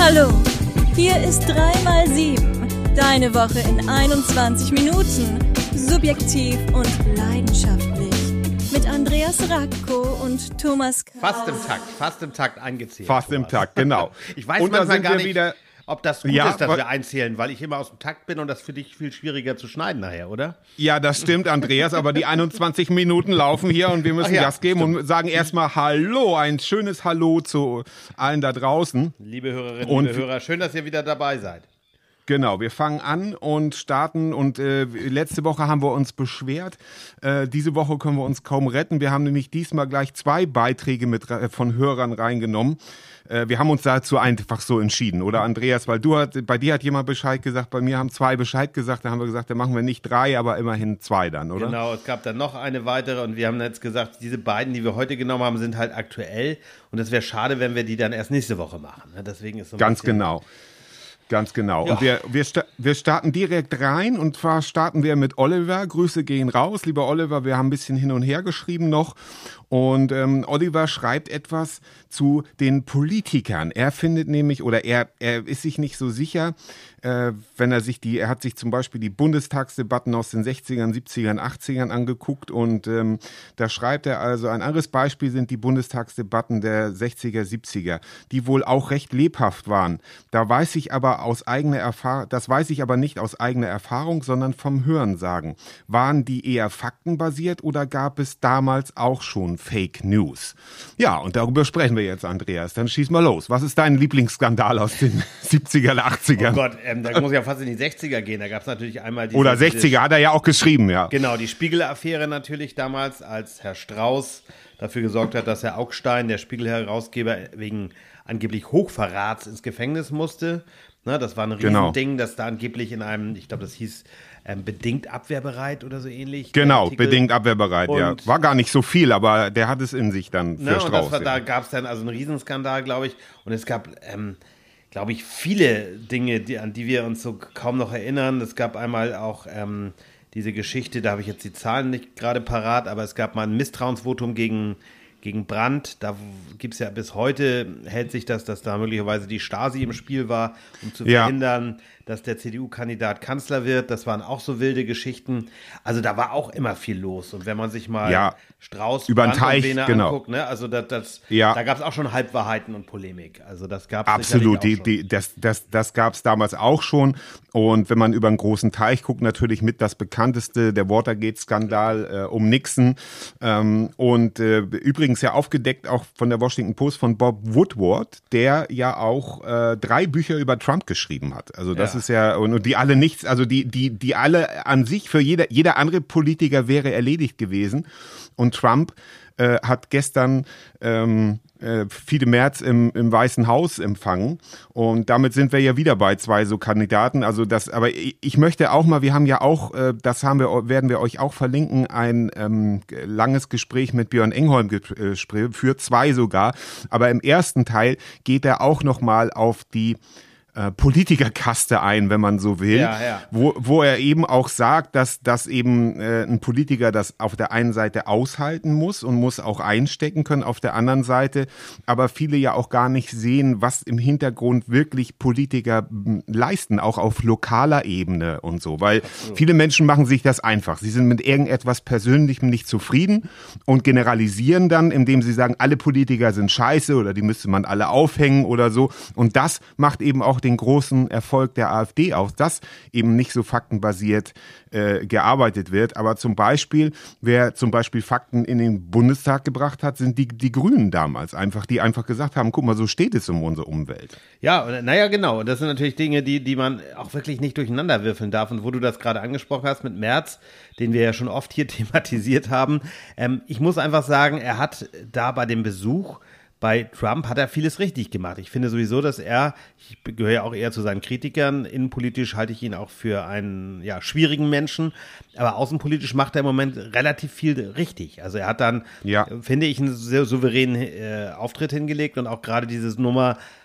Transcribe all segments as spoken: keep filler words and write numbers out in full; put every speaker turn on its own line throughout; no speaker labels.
Hallo, hier ist drei mal sieben. Deine Woche in einundzwanzig Minuten. Subjektiv und leidenschaftlich. Mit Andreas Radko und Thomas Kraus.
Fast im Takt, fast im Takt eingezählt.
Fast
Thomas.
im Takt, genau.
Ich weiß
und
manchmal
sind
gar
wir
nicht,
wieder,
ob das gut
ja,
ist, dass
wa-
wir einzählen, weil ich immer aus dem Takt bin und das für dich viel schwieriger zu schneiden nachher, oder?
Ja, das stimmt, Andreas, aber die einundzwanzig Minuten laufen hier und wir müssen
Ach ja,
Gas geben
stimmt.
und sagen erstmal Hallo, ein schönes Hallo zu allen da draußen.
Liebe Hörerinnen,
Und-
liebe Hörer, schön, dass ihr wieder dabei seid.
Genau, wir fangen an und starten und äh, letzte Woche haben wir uns beschwert. Äh, diese Woche können wir uns kaum retten. Wir haben nämlich diesmal gleich zwei Beiträge mit äh, von Hörern reingenommen. Äh, wir haben uns dazu einfach so entschieden, oder Andreas? Weil du hat, bei dir hat jemand Bescheid gesagt, bei mir haben zwei Bescheid gesagt. Da haben wir gesagt, dann machen wir nicht drei, aber immerhin zwei dann, oder?
Genau, es gab dann noch eine weitere und wir haben jetzt gesagt, diese beiden, die wir heute genommen haben, sind halt aktuell und es wäre schade, wenn wir die dann erst nächste Woche machen. ne? Deswegen ist so ein
Ganz
bisschen,
genau. Ganz genau.
Ja.
Und wir, wir, sta- wir starten direkt rein und zwar starten wir mit Oliver. Grüße gehen raus, lieber Oliver. Wir haben ein bisschen hin und her geschrieben noch. Und ähm, Oliver schreibt etwas zu den Politikern. Er findet nämlich, oder er, er ist sich nicht so sicher, äh, wenn er sich die, er hat sich zum Beispiel die Bundestagsdebatten aus den sechzigern, siebzigern, achtzigern angeguckt und ähm, da schreibt er also, ein anderes Beispiel sind die Bundestagsdebatten der sechziger, siebziger, die wohl auch recht lebhaft waren. Da weiß ich aber aus eigener Erfahrung, das weiß ich aber nicht aus eigener Erfahrung, sondern vom Hörensagen. Waren die eher faktenbasiert oder gab es damals auch schon Fake News? Ja, und darüber sprechen wir jetzt, Andreas. Dann schieß mal los. Was ist dein Lieblingsskandal aus den siebzigern, achtzigern?
Oh Gott, ähm, da muss ich ja fast in die sechziger gehen. Da gab es natürlich einmal diese,
Oder
diese
sechziger, hat er ja auch geschrieben, ja.
Genau, die Spiegel-Affäre natürlich damals, als Herr Strauß dafür gesorgt hat, dass Herr Augstein, der Spiegel-Herausgeber, wegen angeblich Hochverrats ins Gefängnis musste. Ne, das war ein
Genau.
Riesending, dass da angeblich in einem, ich glaube, das hieß ähm, bedingt abwehrbereit oder so ähnlich.
Genau,
Artikel.
bedingt abwehrbereit, ja.
Und-
War gar nicht so viel, aber der hat es in sich dann für
Ne, und
Strauß.
das war,
ja.
da gab es dann also einen Riesenskandal, glaube ich. Und es gab, ähm, glaube ich, viele Dinge, die, an die wir uns so kaum noch erinnern. Es gab einmal auch ähm, diese Geschichte, da habe ich jetzt die Zahlen nicht gerade parat, aber es gab mal ein Misstrauensvotum gegen, gegen Brandt. Da gibt es ja bis heute, hält sich das, dass da möglicherweise die Stasi im Spiel war, um zu
Ja.
verhindern, dass der C D U-Kandidat Kanzler wird. Das waren auch so wilde Geschichten. Also da war auch immer viel los. Und wenn man sich mal
Ja.
Strauß,
Über den
Brandt und
Teich,
Wehner
genau.
anguckt, ne? Also das, das,
Ja.
da gab es auch schon Halbwahrheiten und Polemik. Also das gab es
Absolut, die,
sicherlich auch schon.
die, das, das, das gab es damals auch schon. Und wenn man über einen großen Teich guckt, natürlich mit das bekannteste, der Watergate-Skandal äh, um Nixon. Ähm, und äh, übrigens ja aufgedeckt auch von der Washington Post von Bob Woodward, der ja auch äh, drei Bücher über Trump geschrieben hat. Also das
Ja.
ist ja, und, und die alle nichts, also die, die, die alle an sich für jeder, jeder andere Politiker wäre erledigt gewesen. Und Trump äh, hat gestern ähm, äh, Friede Merz im, im Weißen Haus empfangen und damit sind wir ja wieder bei zwei so Kandidaten. Also das, aber ich, ich möchte auch mal, wir haben ja auch, äh, das haben wir, werden wir euch auch verlinken, ein ähm, langes Gespräch mit Björn Engholm geführt, zwei sogar. Aber im ersten Teil geht er auch noch mal auf die äh, Politikerkaste ein, wenn man so will,
Ja, ja.
wo, wo er eben auch sagt, dass, dass eben äh, ein Politiker das auf der einen Seite aushalten muss und muss auch einstecken können auf der anderen Seite, aber viele ja auch gar nicht sehen, was im Hintergrund wirklich Politiker m, leisten, auch auf lokaler Ebene und so, weil viele Menschen machen sich das einfach. Sie sind mit irgendetwas Persönlichem nicht zufrieden und generalisieren dann, indem sie sagen, alle Politiker sind scheiße oder die müsste man alle aufhängen oder so, und das macht eben auch den großen Erfolg der AfD aus, dass eben nicht so faktenbasiert äh, gearbeitet wird. Aber zum Beispiel, wer zum Beispiel Fakten in den Bundestag gebracht hat, sind die, die Grünen damals einfach, die einfach gesagt haben, guck mal, so steht es um unsere Umwelt.
Ja, und, naja, genau. Und das sind natürlich Dinge, die, die man auch wirklich nicht durcheinander würfeln darf. Und wo du das gerade angesprochen hast mit Merz, den wir ja schon oft hier thematisiert haben, ähm, ich muss einfach sagen, er hat da bei dem Besuch bei Trump hat er vieles richtig gemacht. Ich finde sowieso, dass er, ich gehöre ja auch eher zu seinen Kritikern, innenpolitisch halte ich ihn auch für einen ja, schwierigen Menschen, aber außenpolitisch macht er im Moment relativ viel richtig. Also er hat dann,
Ja.
finde ich, einen sehr souveränen äh, Auftritt hingelegt und auch gerade dieses Nummer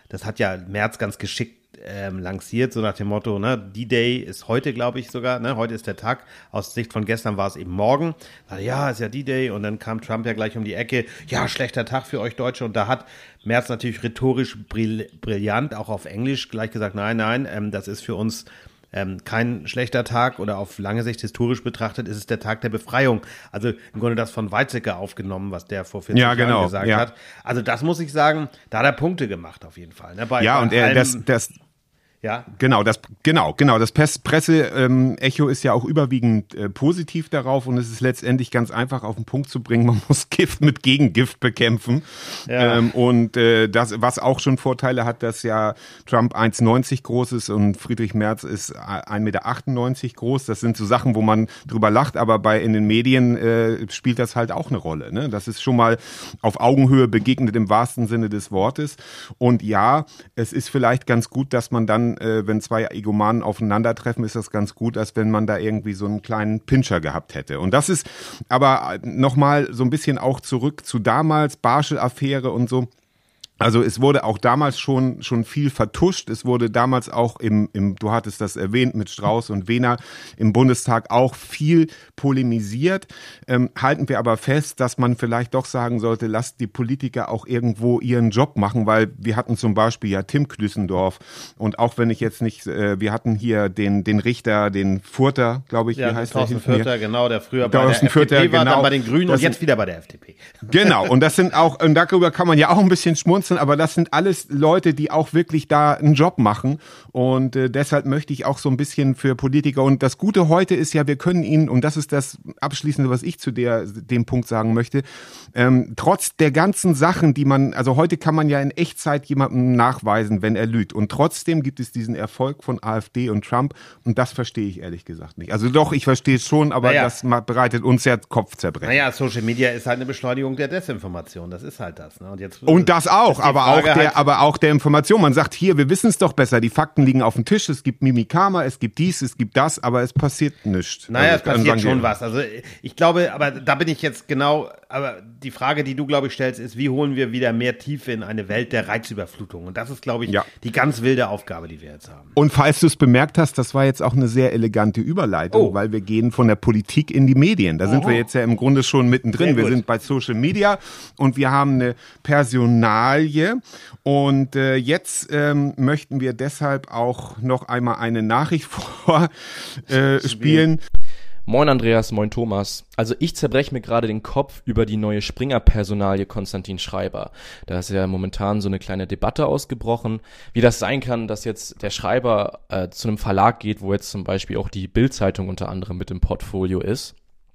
das hat ja Merz ganz geschickt ähm, lanciert, so nach dem Motto, ne, D-Day ist heute, glaube ich sogar, ne, heute ist der Tag, aus Sicht von gestern war es eben morgen, also, ja, ist ja D-Day und dann kam Trump ja gleich um die Ecke, ja, schlechter Tag für euch Deutsche und da hat Merz natürlich rhetorisch brill- brillant, auch auf Englisch gleich gesagt, nein, nein, ähm, das ist für uns ähm, kein schlechter Tag oder auf lange Sicht historisch betrachtet ist es der Tag der Befreiung. Also im Grunde das von Weizsäcker aufgenommen, was der vor vierzig
ja, genau,
Jahren gesagt
ja.
hat. Also das muss ich sagen, da hat er Punkte gemacht auf jeden Fall. Ne? Bei,
ja,
bei
und er,
allem,
das, das
ja.
Genau, das genau, genau. Das Presse-Echo ist ja auch überwiegend äh, positiv darauf und es ist letztendlich ganz einfach auf den Punkt zu bringen. Man muss Gift mit Gegengift bekämpfen.
Ja.
Ähm, und äh, das, was auch schon Vorteile hat, dass ja Trump eins neunzig groß ist und Friedrich Merz ist ein Meter achtundneunzig groß. Das sind so Sachen, wo man drüber lacht, aber bei in den Medien äh, spielt das halt auch eine Rolle. Ne? Das ist schon mal auf Augenhöhe begegnet im wahrsten Sinne des Wortes. Und ja, es ist vielleicht ganz gut, dass man dann Äh, wenn zwei Egomanen aufeinandertreffen, ist das ganz gut, als wenn man da irgendwie so einen kleinen Pinscher gehabt hätte. Und das ist aber nochmal so ein bisschen auch zurück zu damals, Barschel-Affäre und so. Also es wurde auch damals schon schon viel vertuscht. Es wurde damals auch im, im du hattest das erwähnt, mit Strauß und Wehner im Bundestag auch viel polemisiert. Ähm, halten wir aber fest, dass man vielleicht doch sagen sollte, lasst die Politiker auch irgendwo ihren Job machen, weil wir hatten zum Beispiel ja Tim Klüssendorf und auch wenn ich jetzt nicht, äh, wir hatten hier den den Richter, den Furter, glaube ich,
ja,
wie heißt
Thorsten
der?
Furter, genau, der früher bei
Thorsten
der F D P
Furter,
war,
genau.
dann bei den Grünen
Das
und jetzt
sind,
wieder bei der F D P.
Genau, und das sind auch, und darüber kann man ja auch ein bisschen schmunzeln, aber das sind alles Leute, die auch wirklich da einen Job machen und äh, deshalb möchte ich auch so ein bisschen für Politiker und das Gute heute ist ja, wir können ihnen, und das ist das Abschließende, was ich zu der dem Punkt sagen möchte, ähm, trotz der ganzen Sachen, die man, also heute kann man ja in Echtzeit jemandem nachweisen, wenn er lügt und trotzdem gibt es diesen Erfolg von AfD und Trump und das verstehe ich ehrlich gesagt nicht. Also doch, ich verstehe es schon, aber
naja.
das bereitet uns ja Kopfzerbrechen.
Naja, Social Media ist halt eine Beschleunigung der Desinformation, das ist halt das. Ne? Und, jetzt,
und das auch, aber auch, der,
halt,
aber auch der Information. Man sagt hier, wir wissen es doch besser, die Fakten liegen auf dem Tisch, es gibt Mimikama, es gibt dies, es gibt das, aber es passiert nichts.
Naja,
also,
es passiert schon
wir,
was. Also ich glaube, aber da bin ich jetzt genau, aber die Frage, die du, glaube ich, stellst, ist, wie holen wir wieder mehr Tiefe in eine Welt der Reizüberflutung? Und das ist, glaube ich,
ja.
die ganz wilde Aufgabe, die wir jetzt haben.
Und falls du es bemerkt hast, das war jetzt auch eine sehr elegante Überleitung,
oh.
weil wir gehen von der Politik in die Medien. Da oh. sind wir jetzt ja im Grunde schon mittendrin. Wir sind bei Social Media und wir haben eine Personalie. Und äh, jetzt ähm, möchten wir deshalb auch noch einmal eine Nachricht vorspielen. Äh,
Moin Andreas, moin Thomas. Also ich zerbreche mir gerade den Kopf über die neue Springer-Personalie Konstantin Schreiber. Da ist ja momentan so eine kleine Debatte ausgebrochen, wie das sein kann, dass jetzt der Schreiber äh, zu einem Verlag geht, wo jetzt zum Beispiel auch die Bild-Zeitung unter anderem mit im Portfolio ist.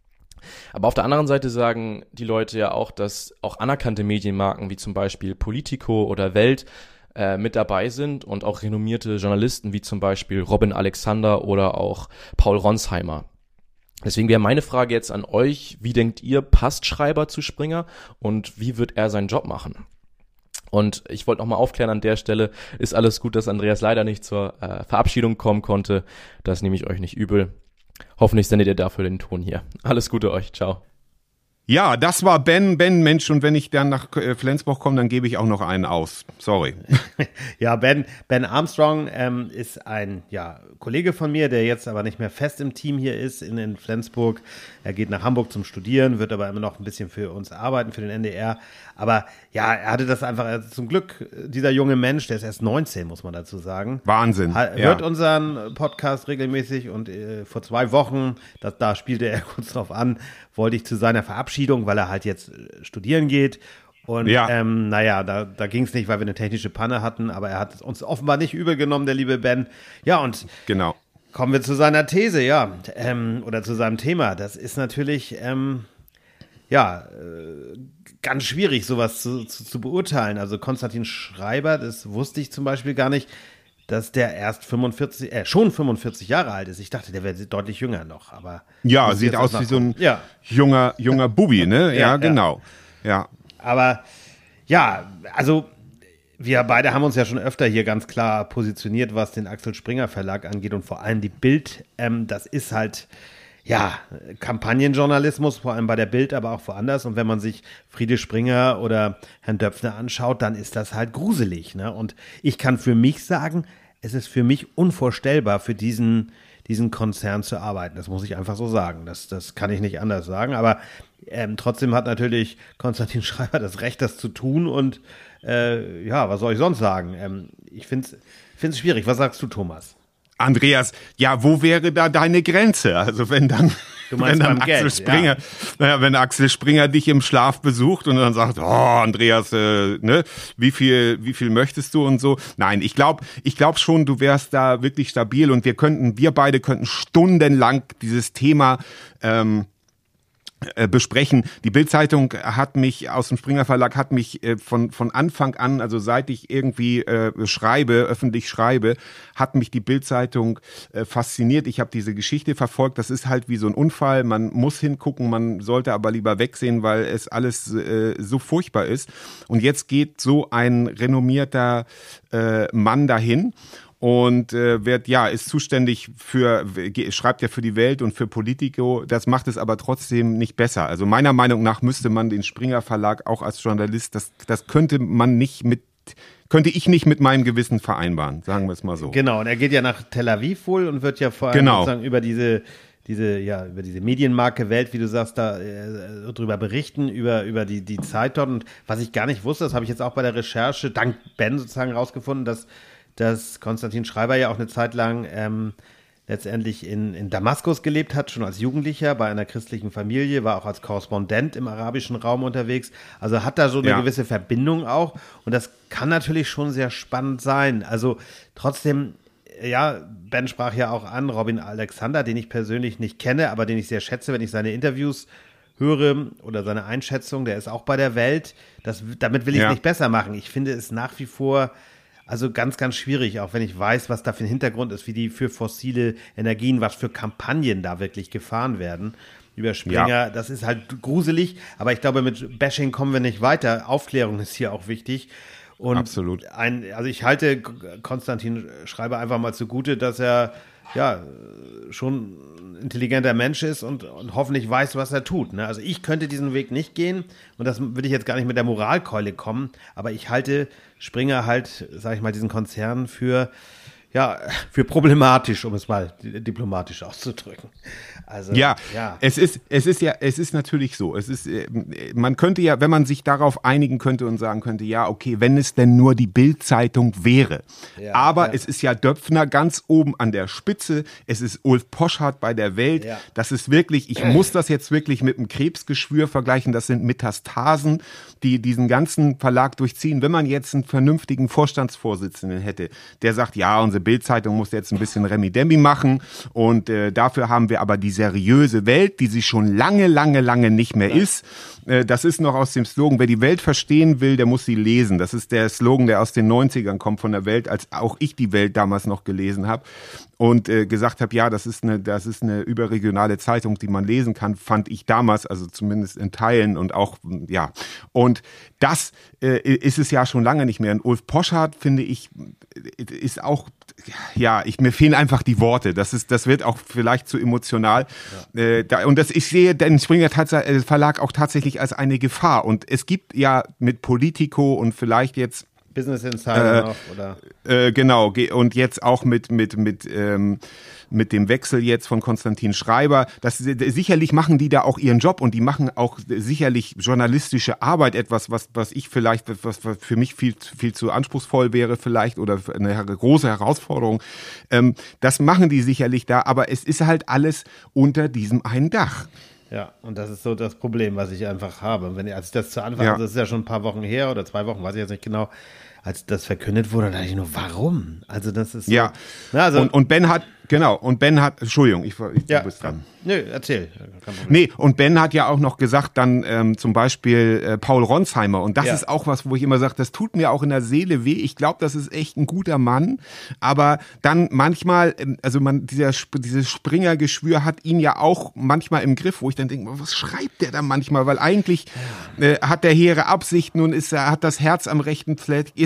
Aber auf der anderen Seite sagen die Leute ja auch, dass auch anerkannte Medienmarken wie zum Beispiel Politico oder Welt äh, mit dabei sind und auch renommierte Journalisten wie zum Beispiel Robin Alexander oder auch Paul Ronsheimer. Deswegen wäre meine Frage jetzt an euch, wie denkt ihr, passt Schreiber zu Springer und wie wird er seinen Job machen? Und ich wollte nochmal aufklären an der Stelle, ist alles gut, dass Andreas leider nicht zur äh, Verabschiedung kommen konnte. Das nehme ich euch nicht übel. Hoffentlich sendet ihr dafür den Ton hier. Alles Gute euch, ciao.
Ja, das war Ben, Ben, Mensch, und wenn ich dann nach Flensburg komme, dann gebe ich auch noch einen aus. Sorry.
Ja, Ben, Ben Armstrong ähm, ist ein ja, Kollege von mir, der jetzt aber nicht mehr fest im Team hier ist in, in Flensburg. Er geht nach Hamburg zum Studieren, wird aber immer noch ein bisschen für uns arbeiten, für den N D R. Aber ja, er hatte das einfach, also zum Glück, dieser junge Mensch, der ist erst neunzehn, muss man dazu sagen.
Wahnsinn.
Hört
ja.
unseren Podcast regelmäßig und äh, vor zwei Wochen, das, da spielte er kurz drauf an, wollte ich zu seiner Verabschiedung, weil er halt jetzt studieren geht. Und ja. ähm, naja, da, da ging es nicht, weil wir eine technische Panne hatten, aber er hat es uns offenbar nicht übel genommen, der liebe Ben. Ja, und
genau.
Kommen wir zu seiner These, ja, ähm, oder zu seinem Thema. Das ist natürlich, ähm, ja, äh, ganz schwierig, sowas zu, zu, zu beurteilen. Also Konstantin Schreiber, das wusste ich zum Beispiel gar nicht, dass der erst fünfundvierzig, äh, schon fünfundvierzig Jahre alt ist. Ich dachte, der wäre deutlich jünger noch, aber.
Ja, sieht aus wie so ein
ja.
junger, junger Bubi, ne? Ja, ja genau. Ja. ja.
Aber, ja, also, wir beide haben uns ja schon öfter hier ganz klar positioniert, was den Axel Springer Verlag angeht und vor allem die Bild. Ähm, das ist halt, ja, Kampagnenjournalismus, vor allem bei der Bild, aber auch woanders. Und wenn man sich Friede Springer oder Herrn Döpfner anschaut, dann ist das halt gruselig. Ne? Und ich kann für mich sagen, es ist für mich unvorstellbar, für diesen, diesen Konzern zu arbeiten. Das muss ich einfach so sagen. Das, das kann ich nicht anders sagen. Aber ähm, trotzdem hat natürlich Konstantin Schreiber das Recht, das zu tun. Und äh, ja, was soll ich sonst sagen? Ähm, ich finde es schwierig. Was sagst du, Thomas?
Andreas, ja, wo wäre da deine Grenze? Also wenn dann, wenn dann Axel
Geld,
Springer, ja. naja, wenn Axel Springer dich im Schlaf besucht und dann sagt, oh, Andreas, äh, ne, wie viel, wie viel möchtest du und so? Nein, ich glaube, ich glaube schon, du wärst da wirklich stabil und wir könnten, wir beide könnten stundenlang dieses Thema ähm, besprechen. Die Bild-Zeitung hat mich aus dem Springer Verlag hat mich äh, von von Anfang an, also seit ich irgendwie äh, schreibe, öffentlich schreibe, hat mich die Bild-Zeitung äh, fasziniert. Ich habe diese Geschichte verfolgt. Das ist halt wie so ein Unfall. Man muss hingucken, man sollte aber lieber wegsehen, weil es alles äh, so furchtbar ist. Und jetzt geht so ein renommierter äh, Mann dahin. Und äh, wird ja ist zuständig für schreibt ja für die Welt und für Politico. Das macht es aber trotzdem nicht besser. Also meiner Meinung nach müsste man den Springer Verlag auch als Journalist, das das könnte man nicht mit könnte ich nicht mit meinem Gewissen vereinbaren, sagen wir es mal so.
Genau, und er geht ja nach Tel Aviv wohl und wird ja vor allem
genau.
sozusagen über diese diese ja über diese Medienmarke Welt, wie du sagst, da äh, drüber berichten, über über die die Zeit dort. Und was ich gar nicht wusste, das habe ich jetzt auch bei der Recherche dank Ben sozusagen rausgefunden, dass dass Konstantin Schreiber ja auch eine Zeit lang ähm, letztendlich in, in Damaskus gelebt hat, schon als Jugendlicher bei einer christlichen Familie, war auch als Korrespondent im arabischen Raum unterwegs. Also hat da so eine
ja.
gewisse Verbindung auch. Und das kann natürlich schon sehr spannend sein. Also trotzdem, ja, Ben sprach ja auch an, Robin Alexander, den ich persönlich nicht kenne, aber den ich sehr schätze, wenn ich seine Interviews höre oder seine Einschätzung, der ist auch bei der Welt. Das, damit will ich es
ja.
nicht besser machen. Ich finde es nach wie vor also ganz, ganz schwierig, auch wenn ich weiß, was da für ein Hintergrund ist, wie die für fossile Energien, was für Kampagnen da wirklich gefahren werden über Springer. Ja. Das ist halt gruselig, aber ich glaube, mit Bashing kommen wir nicht weiter. Aufklärung ist hier auch wichtig. Und
absolut.
Ein, also ich halte Konstantin Schreiber einfach mal zugute, dass er ja schon ein intelligenter Mensch ist und, und hoffentlich weiß, was er tut. Ne? Also ich könnte diesen Weg nicht gehen und das will ich jetzt gar nicht mit der Moralkeule kommen, aber ich halte Springer halt, sage ich mal, diesen Konzern für ja, für problematisch, um es mal diplomatisch auszudrücken. Also,
ja,
ja,
es ist, es ist ja, es ist natürlich so. Es ist, man könnte ja, wenn man sich darauf einigen könnte und sagen könnte, ja, okay, wenn es denn nur die Bild-Zeitung wäre. Ja, aber ja. es ist ja Döpfner ganz oben an der Spitze. Es ist Ulf Poschardt bei der Welt. Ja. Das ist wirklich, ich muss das jetzt wirklich mit einem Krebsgeschwür vergleichen. Das sind Metastasen, die diesen ganzen Verlag durchziehen. Wenn man jetzt einen vernünftigen Vorstandsvorsitzenden hätte, der sagt, ja, unsere Bild-Zeitung muss jetzt ein bisschen Remi-Demi machen und äh, dafür haben wir aber die seriöse Welt, die sie schon lange, lange, lange nicht mehr ja. ist. Äh, das ist noch aus dem Slogan, wer die Welt verstehen will, der muss sie lesen. Das ist der Slogan, der aus den neunzigern kommt von der Welt, als auch ich die Welt damals noch gelesen habe und äh, gesagt habe, ja, das ist eine, das ist eine überregionale Zeitung, die man lesen kann, fand ich damals, also zumindest in Teilen und auch, ja. Und das äh, ist es ja schon lange nicht mehr. Und Ulf Poschardt, finde ich, ist auch, ja, ich, mir fehlen einfach die Worte. Das ist, das wird auch vielleicht zu emotional. Ja. Äh, da, und das, ich sehe den Springer Verlag auch tatsächlich als eine Gefahr. Und es gibt ja mit Politico und vielleicht jetzt
Business Insider äh, noch, oder?
Äh, genau, und jetzt auch mit, mit, mit, ähm, mit dem Wechsel jetzt von Konstantin Schreiber. Das, sicherlich machen die da auch ihren Job und die machen auch sicherlich journalistische Arbeit, etwas, was, was ich vielleicht, was, was für mich viel, viel zu anspruchsvoll wäre vielleicht oder eine große Herausforderung. Ähm, das machen die sicherlich da, aber es ist halt alles unter diesem einen Dach.
Ja, und das ist so das Problem, was ich einfach habe. Wenn, als ich das zu Anfang, ja. das ist ja schon ein paar Wochen her oder zwei Wochen, weiß ich jetzt nicht genau, als das verkündet wurde, dachte ich nur, warum? Also das ist so,
ja.
Na, also,
und, und Ben hat, genau, und Ben hat, Entschuldigung, ich, ich
ja,
du bist dran.
Nö, erzähl.
Nee, und Ben hat ja auch noch gesagt, dann ähm, zum Beispiel äh, Paul Ronsheimer, und das ja. ist auch was, wo ich immer sage, das tut mir auch in der Seele weh. Ich glaube, das ist echt ein guter Mann, aber dann manchmal, also man, dieser dieses Springer-Geschwür hat ihn ja auch manchmal im Griff, wo ich dann denke, was schreibt der da manchmal? Weil eigentlich äh, hat der hehre Absichten und ist, er hat das Herz am rechten Fleck, ist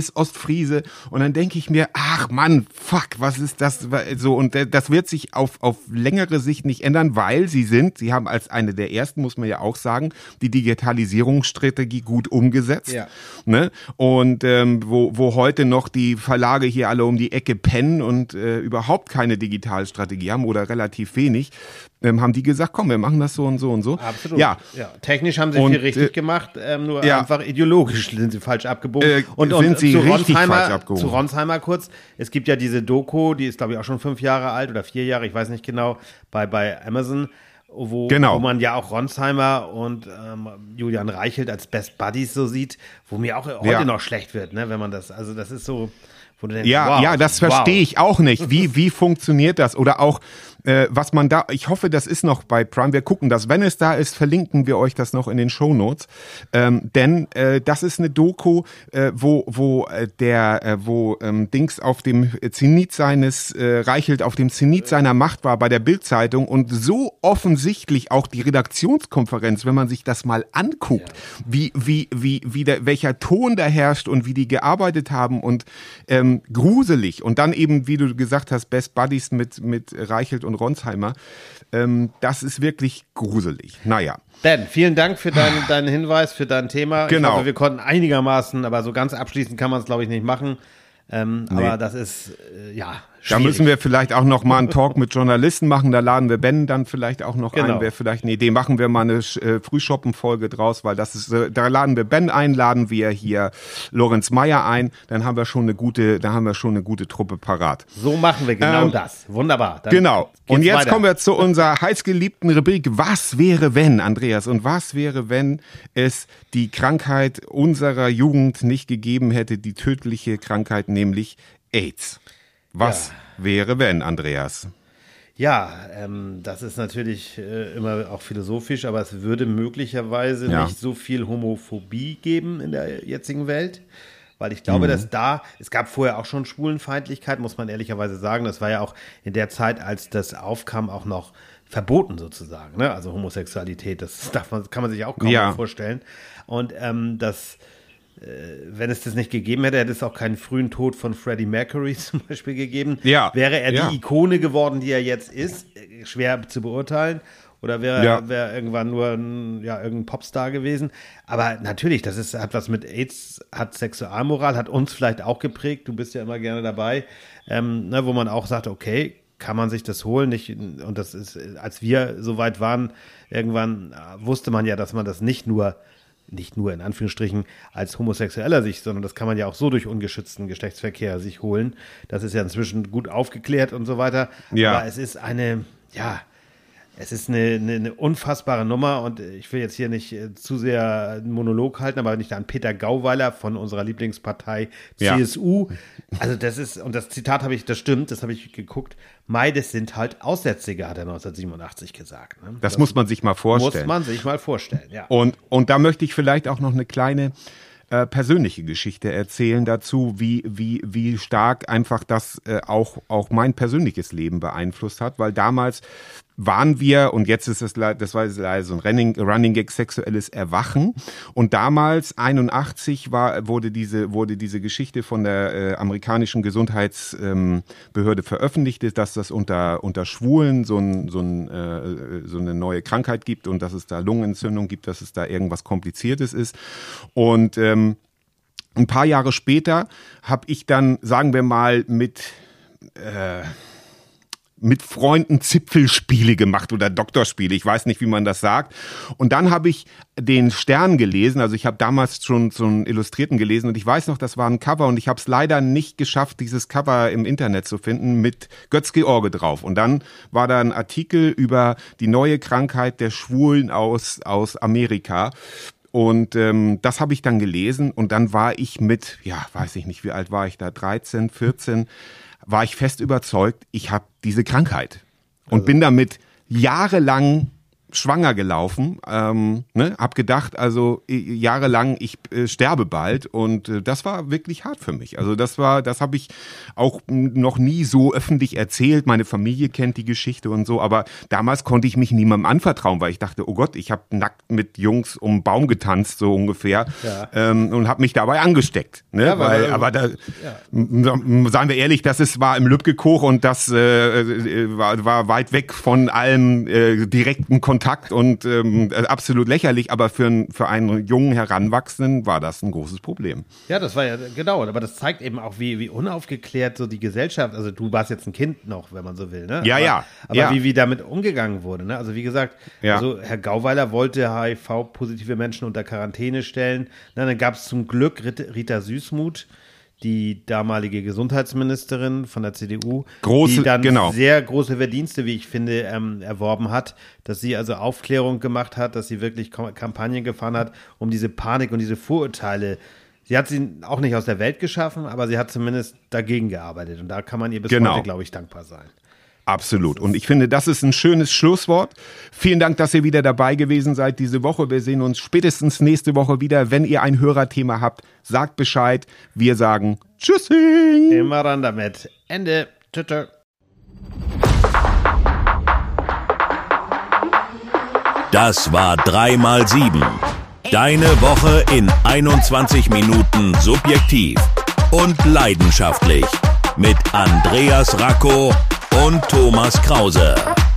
ist Ostfriese. Und dann denke ich mir, ach Mann, fuck, was ist das? So, und das wird sich auf, auf längere Sicht nicht ändern, weil sie sind, sie haben als eine der ersten, muss man ja auch sagen, die Digitalisierungsstrategie gut umgesetzt. Ja. Ne? Und ähm, wo, wo heute noch die Verlage hier alle um die Ecke pennen und äh, überhaupt keine Digitalstrategie haben oder relativ wenig, ähm, haben die gesagt, komm, wir machen das so und so und so.
Absolut.
Ja.
ja. Technisch haben sie
und,
viel richtig
äh,
gemacht, ähm, nur
ja.
einfach ideologisch sind sie falsch abgebogen.
Äh,
und
sind
und
sie
zu
richtig
Ronsheimer,
falsch abgebogen.
Zu Ronsheimer kurz, es gibt ja diese Doku, die ist glaube ich auch schon fünf Jahre alt oder vier Jahre, ich weiß nicht genau, bei, bei Amazon, wo,
genau.
wo man ja auch Ronsheimer und ähm, Julian Reichelt als Best Buddies so sieht, wo mir auch heute
ja.
noch schlecht wird, ne, wenn man das, also das ist so, wo du denkst,
ja,
wow,
ja, das verstehe
wow.
ich auch nicht. Wie, wie funktioniert das? Oder auch, äh, was man da, ich hoffe, das ist noch bei Prime, wir gucken das. Wenn es da ist, verlinken wir euch das noch in den Shownotes. Ähm, denn äh, das ist eine Doku, äh, wo, wo äh, der, äh, wo ähm, Dings auf dem Zenit seines, äh, Reichelt auf dem Zenit seiner Macht war bei der Bild-Zeitung und so offensichtlich auch die Redaktionskonferenz, wenn man sich das mal anguckt, ja. wie, wie, wie, wie der, welcher Ton da herrscht und wie die gearbeitet haben und ähm, gruselig. Und dann eben, wie du gesagt hast, Best Buddies mit, mit Reichelt und Ronsheimer. Ähm, das ist wirklich gruselig. Naja.
Ben, vielen Dank für deinen, deinen Hinweis, für dein Thema.
Genau.
Ich hoffe, wir konnten einigermaßen, aber so ganz abschließend kann man es, glaube ich, nicht machen. Ähm, nee. Aber das ist, äh, ja, schwierig.
Da müssen wir vielleicht auch noch mal einen Talk mit Journalisten machen. Da laden wir Ben dann vielleicht auch noch
genau.
ein. Wäre vielleicht eine Idee. Machen wir mal eine äh, Frühschoppen-Folge draus, weil das ist, äh, da laden wir Ben ein, laden wir hier Lorenz Meyer ein. Dann haben wir schon eine gute, da haben wir schon eine gute Truppe parat.
So machen wir genau
ähm,
das. Wunderbar. Dann
genau. Und jetzt
weiter.
kommen wir zu unserer heißgeliebten Rubrik. Was wäre wenn, Andreas? Und was wäre, wenn es die Krankheit unserer Jugend nicht gegeben hätte, die tödliche Krankheit, nämlich AIDS? Was ja. wäre, wenn, Andreas?
Ja, ähm, das ist natürlich äh, immer auch philosophisch, aber es würde möglicherweise ja. nicht so viel Homophobie geben in der jetzigen Welt, weil ich glaube, mhm. dass da, es gab vorher auch schon Schwulenfeindlichkeit, muss man ehrlicherweise sagen, das war ja auch in der Zeit, als das aufkam, auch noch verboten sozusagen, ne? Also Homosexualität, das darf man, kann man sich auch kaum
ja.
vorstellen. Und ähm, das wenn es das nicht gegeben hätte, hätte es auch keinen frühen Tod von Freddie Mercury zum Beispiel gegeben.
Ja.
Wäre er
ja.
die Ikone geworden, die er jetzt ist, schwer zu beurteilen. Oder wäre
ja.
er wär irgendwann nur ein, ja, irgendein Popstar gewesen. Aber natürlich, das ist, hat was mit AIDS, hat Sexualmoral, hat uns vielleicht auch geprägt. Du bist ja immer gerne dabei, ähm, ne, wo man auch sagt, okay, kann man sich das holen? Nicht, und das ist, als wir so weit waren, irgendwann wusste man ja, dass man das nicht nur nicht nur in Anführungsstrichen als Homosexueller sich, sondern das kann man ja auch so durch ungeschützten Geschlechtsverkehr sich holen. Das ist ja inzwischen gut aufgeklärt und so weiter.
Ja.
Aber es ist eine, ja, es ist eine, eine, eine unfassbare Nummer und ich will jetzt hier nicht äh, zu sehr einen Monolog halten, aber nicht an Peter Gauweiler von unserer Lieblingspartei C S U. Ja. Also das ist, und das Zitat habe ich, das stimmt, das habe ich geguckt, Mai, das sind halt Aussätzige, hat er neunzehnhundertsiebenundachtzig gesagt. Ne?
Das, das muss man sich mal vorstellen.
Muss man sich mal vorstellen, ja.
Und, und da möchte ich vielleicht auch noch eine kleine äh, persönliche Geschichte erzählen dazu, wie, wie, wie stark einfach das äh, auch, auch mein persönliches Leben beeinflusst hat, weil damals waren wir, und jetzt ist es, das war leider so ein Running, Running Gag, sexuelles Erwachen. Und damals, einundachtzig, war, wurde diese, wurde diese Geschichte von der äh, amerikanischen Gesundheitsbehörde ähm, veröffentlicht, dass das unter, unter Schwulen so, ein, so, ein, äh, so eine neue Krankheit gibt und dass es da Lungenentzündung gibt, dass es da irgendwas Kompliziertes ist. Und ähm, ein paar Jahre später habe ich dann, sagen wir mal, mit äh, mit Freunden Zipfelspiele gemacht oder Doktorspiele, ich weiß nicht, wie man das sagt. Und dann habe ich den Stern gelesen, also ich habe damals schon so einen Illustrierten gelesen und ich weiß noch, das war ein Cover und ich habe es leider nicht geschafft, dieses Cover im Internet zu finden mit Götz-George drauf. Und dann war da ein Artikel über die neue Krankheit der Schwulen aus, aus Amerika. Und ähm, das habe ich dann gelesen und dann war ich mit, ja, weiß ich nicht, wie alt war ich da, dreizehn, vierzehn, war ich fest überzeugt, ich habe diese Krankheit und also. bin damit jahrelang schwanger gelaufen, ähm, ne, hab gedacht, also jahrelang, ich äh, sterbe bald und äh, das war wirklich hart für mich. Also das war, das habe ich auch noch nie so öffentlich erzählt. Meine Familie kennt die Geschichte und so, aber damals konnte ich mich niemandem anvertrauen, weil ich dachte, oh Gott, ich habe nackt mit Jungs um den Baum getanzt, so ungefähr, ja. ähm, und habe mich dabei angesteckt. Ne? Ja, weil, weil, aber da, ja. seien wir ehrlich, das ist, war im Lübcke-Koch und das äh, war, war weit weg von allem äh, direkten Kontakt und ähm, absolut lächerlich, aber für, ein, für einen jungen Heranwachsenden war das ein großes Problem.
Ja, das war ja, genau, aber das zeigt eben auch, wie, wie unaufgeklärt so die Gesellschaft, also du warst jetzt ein Kind noch, wenn man so will, ne?
Ja,
aber,
ja.
Aber
ja.
wie, wie damit umgegangen wurde, ne? Also wie gesagt,
ja.
also Herr Gauweiler wollte H I V-positive Menschen unter Quarantäne stellen. Na, dann gab es zum Glück Rita Süssmuth, die damalige Gesundheitsministerin von der C D U,
große,
die dann
genau.
sehr große Verdienste, wie ich finde, ähm, erworben hat, dass sie also Aufklärung gemacht hat, dass sie wirklich Kampagnen gefahren hat, um diese Panik und diese Vorurteile. Sie hat sie auch nicht aus der Welt geschaffen, aber sie hat zumindest dagegen gearbeitet. Und da kann man ihr bis
genau.
heute, glaube ich, dankbar sein.
Absolut. Und ich finde, das ist ein schönes Schlusswort. Vielen Dank, dass ihr wieder dabei gewesen seid diese Woche. Wir sehen uns spätestens nächste Woche wieder. Wenn ihr ein Hörerthema habt, sagt Bescheid. Wir sagen Tschüssing.
Immer ran damit. Ende. Tschüss.
Das war drei mal sieben. Deine Woche in einundzwanzig Minuten subjektiv und leidenschaftlich mit Andreas Racco und Thomas Krause.